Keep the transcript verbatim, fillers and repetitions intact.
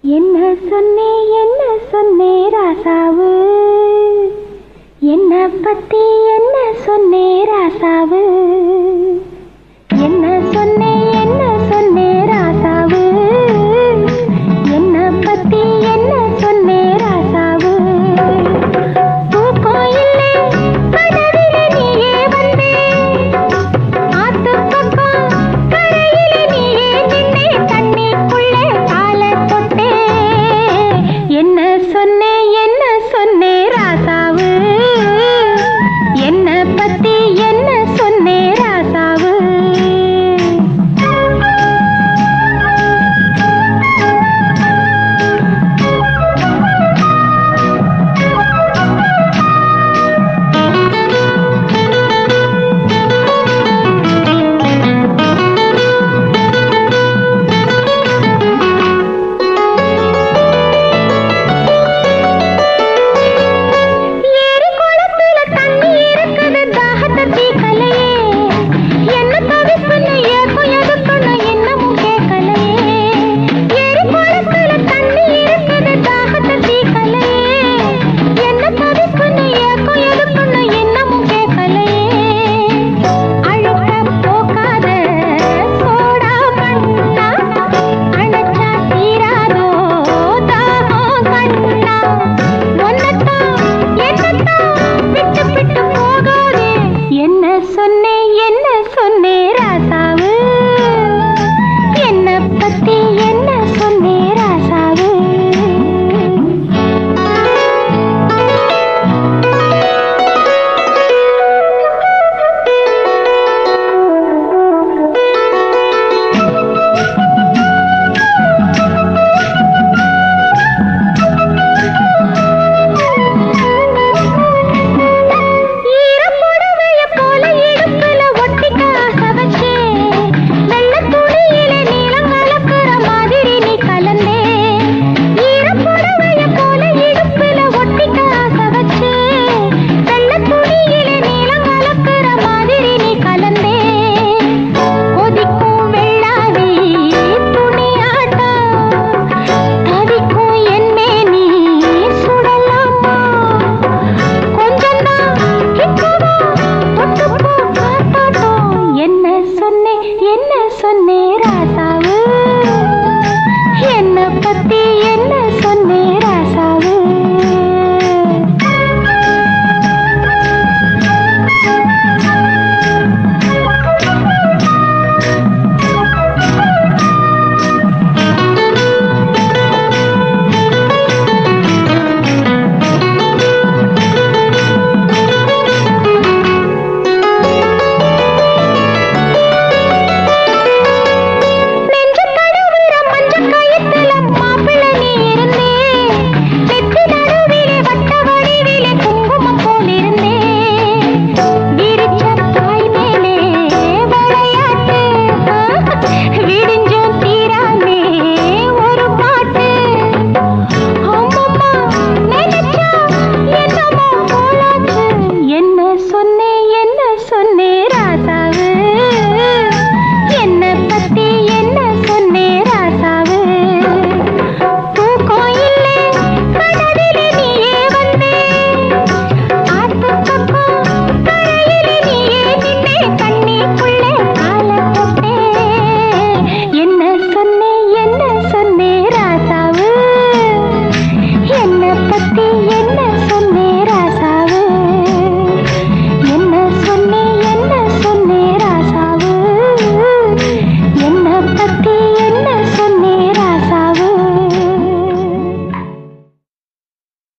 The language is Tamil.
என்ன சொன்னே என்ன சொன்னே ராசாவு, என்ன பத்தி என்ன சொன்னே ராசாவு, என்ன சொன்னே என்ன சொன்னே ராசாவு, என்ன பத்தி என்ன சொன்னே ராசாவு. தூக்கம் இல்லை கனவிலே நீயே வந்தே, ஆத்து பக்கம் கரையிலே நீயே நின்னே, தண்ணிக்குள்ளே காலை தொட்டே. என்ன சொன்னே என்ன சொன்னே ராசாவு, என்ன பத்தி என்ன சொன்னே ராசாவு. சொன்னே ராசாவு, என்ன பத்தி